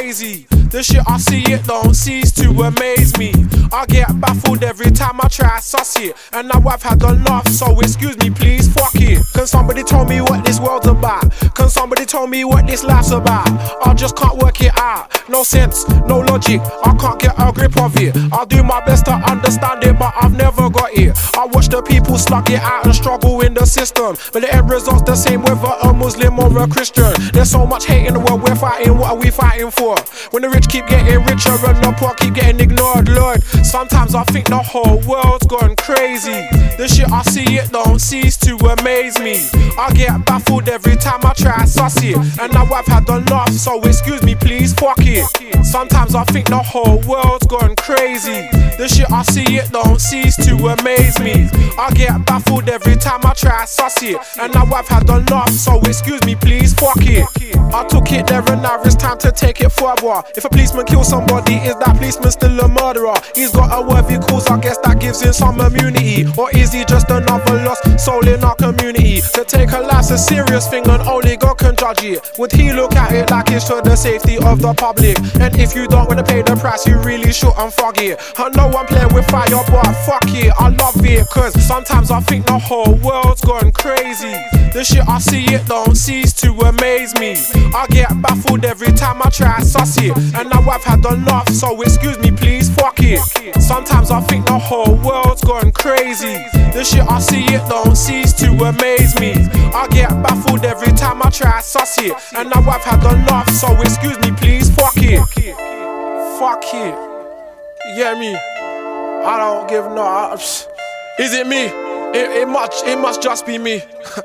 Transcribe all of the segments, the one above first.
crazy. The shit I see, it don't cease to amaze me. I get baffled every time I try to suss it, and now I've had enough, so excuse me please, fuck it. Can somebody tell me what this world's about? Can somebody tell me what this life's about? I just can't work it out. No sense, no logic, I can't get a grip of it. I'll do my best to understand it, but I've never got it. I watch the people slug it out and struggle in the system, but the end result's the same whether a Muslim or a Christian. There's so much hate in the world, we're fighting, what are we fighting for? When the rich keep getting richer and the poor keep getting ignored, Lord, sometimes I think the whole world's gone crazy. The shit I see, it don't cease to amaze me. I get baffled every time I try to suss it, and now I've had enough, so excuse me please, fuck it. Sometimes I think the whole world's gone crazy. The shit I see, it don't cease to amaze me. I get baffled every time I try to suss it, and now I've had enough, so excuse me please, fuck it. I took it there and now it's time to take it further. If a policeman kills somebody, is that policeman still a murderer? He's got a worthy cause, I guess that gives him some immunity. Or is he just another lost soul in our community? To take a life's a serious thing and only God can judge it. Would he look at it like it's for the safety of the public? And if you don't wanna pay the price, you really shouldn't fuck it. I know I'm playing with fire, but fuck it, I love it. Cause sometimes I think the whole world's gone crazy. The shit I see, it don't cease to amaze me. I get baffled every time I try to suss it, and now I've had enough, so excuse me please, fuck it. Sometimes I think the whole world's gone crazy. The shit I see, it don't cease to amaze me. I get baffled every time I try to suss it, and now I've had enough, so excuse me please, fuck it. Fuck it. You get me? I don't give no. Is it me? It must just be me.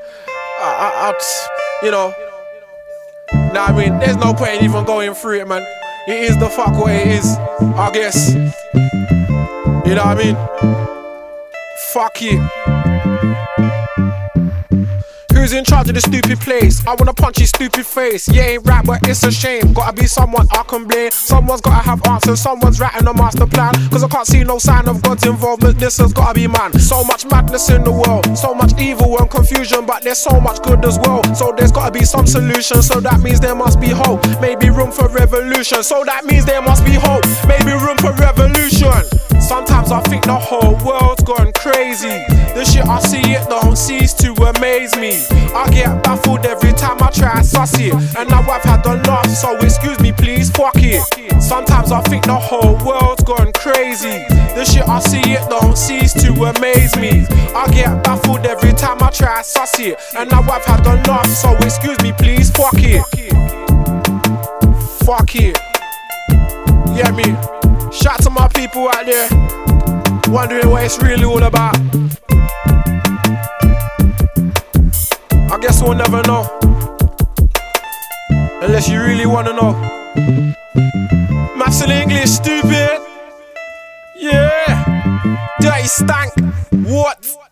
You know. Nah, I mean, there's no point in even going through it, man. It is the fuck what it is, I guess. You know what I mean? Fuck it. Who's in charge of this stupid place? I wanna punch his stupid face. Yeah, ain't right, but it's a shame. Gotta be someone I can blame. Someone's gotta have answers, someone's writing a master plan. Cause I can't see no sign of God's involvement, this has gotta be man. So much madness in the world, so much evil and confusion, but there's so much good as well. So there's gotta be some solution, so that means there must be hope. Maybe room for revolution, so that means there must be hope. Maybe room for revolution. Sometimes I think the whole world's gone crazy. The shit I see, it don't cease to amaze me. I get baffled every time I try to suss it, and now I've had enough, so excuse me please, fuck it. Sometimes I think the whole world's gone crazy. The shit I see, it don't cease to amaze me. I get baffled every time I try to suss it, and now I've had enough, so excuse me please, fuck it. Fuck it. Yeah, me. Shout to my people out there, wondering what it's really all about. I guess we'll never know, unless you really wanna know. Maths and English, stupid. Yeah. Dirty stank. What?